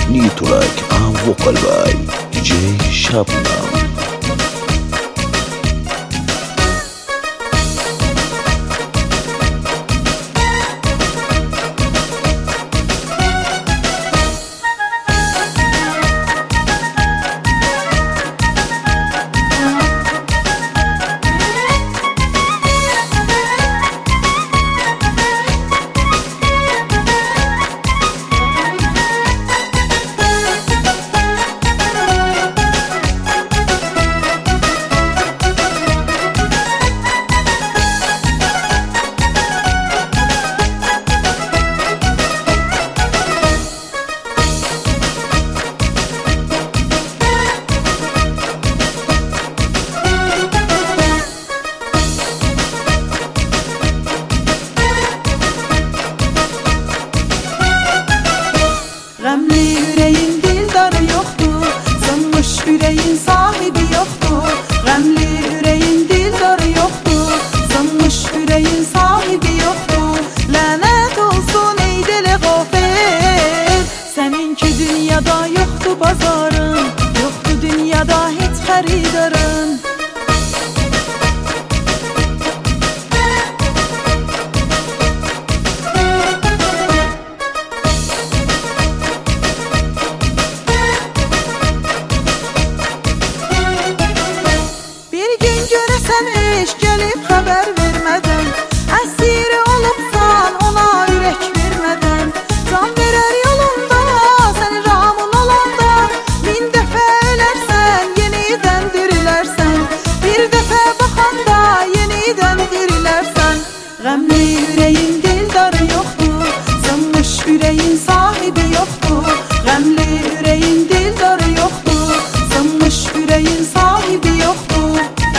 New track and vocal by DJ Shabnam. Qəmli ürəyin dildarı yoxdur, sınmış ürəyin sahibi yoxdur. Qəmli ürəyin dildarı yoxdur, sınmış ürəyin sahibi yoxdur. Lənət olsun ey dilə qafil, səninki dünyada yoxdur bazarın, yoxdur dünyada heç xəridarın. Sən eş gəlib xəbər vermədən, əsiri olubsan ona ürək vermədən. Can verər yolunda, səni ramın olanda, min dəfə ölərsən, yenidən dirilərsən. Bir dəfə baxanda, yenidən dirilərsən. Qəmli ürəyin dildarı yoxdur, sınmış ürəyin sahibi yoxdur. Qəmli ürəyin dildarı yoxdur, sınmış ürəyin sahibi yoxdur.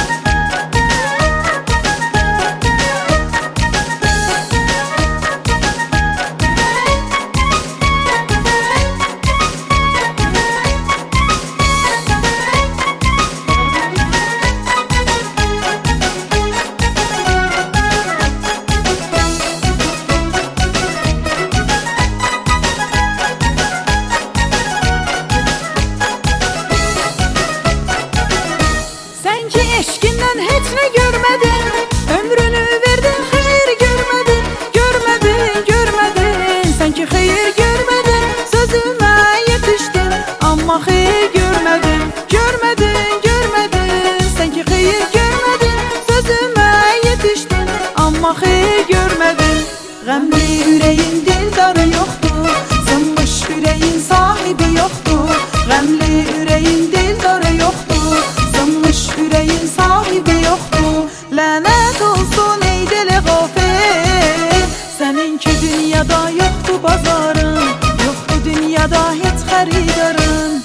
Eşkindən heç nə görmədin, ömrünü verdin, xeyir görmədin, görmədin, görmədin. Sən ki xeyir görmədin, sözümə yetişdin, amma xeyir görmədin, görmədin, görmədin. Sən ki xeyir görmədin, sözümə yetişdin, amma xeyir görmədin. Qəmli ürəyin dildarı yoxdur, sınmış ürəyin sahibi yoxdur. Qəmli ürəyin dildarı yoxdur, sınmış ürəyin sahibi yoxdur. Lənət olsun ey dilə qafil, səninki dünyada yoxdur bazarın, yoxdur dünyada heç xəridarın.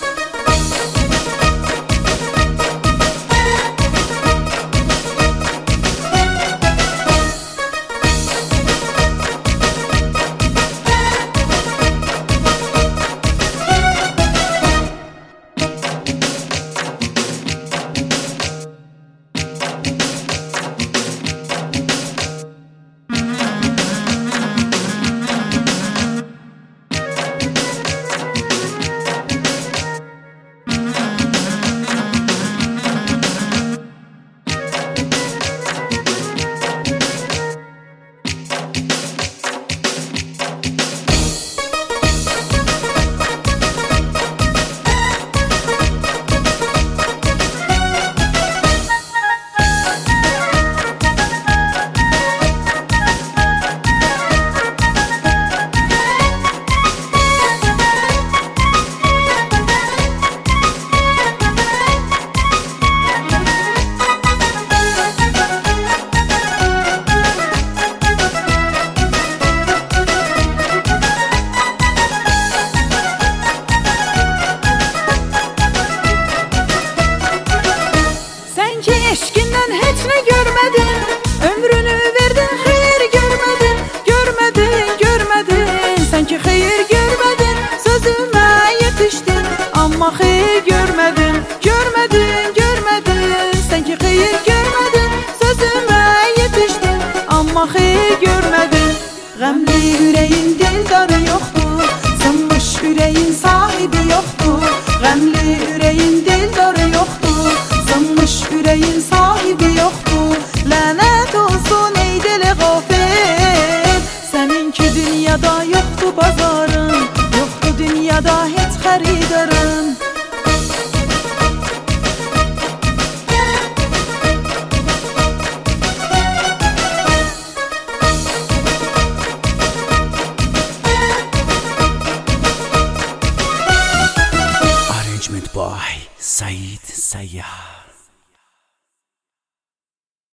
Eşkindən heç nə görmədin, ömrünü verdin, xeyir görmədin, görmədin, görmədin. Sən ki xeyir görmədin, sözümə yetişdin, amma xeyir görmədin, görmədin, görmədin. Sən ki xeyir görmədin, sözümə yetişdin, amma xeyir görmədin. Qəmli ürəyin dildarı yoxdur, sınmış ürəyin sahibi yoxdur. Qəmli ürəyin dildarı yoxdur. Sınmış ürəyin sahibi yoxdur. Lənət olsun ey dili qafil. Səninki dünyada yoxdur bazarın, yoxdur dünyada heç xəridarın. Arrangement by Said Sayyah.